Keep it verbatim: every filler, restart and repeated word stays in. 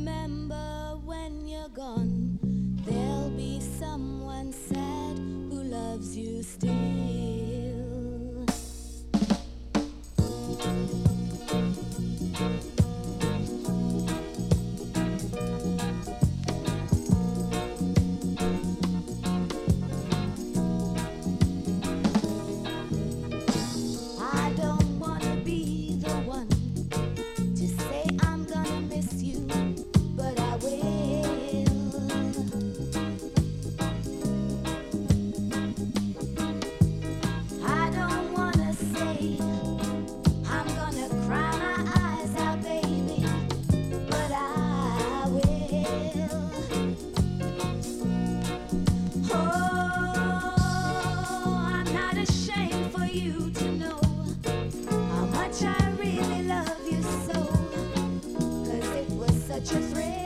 remember when you're gone, there'll be someone sad who loves you still. I don't wanna be the one to say I'm gonna miss you, but I will. I don't wanna say I'm gonna cry my eyes out, baby, but I will. Oh, I'm not ashamed for you to know how much I really love you so, 'cause it was such a thrill.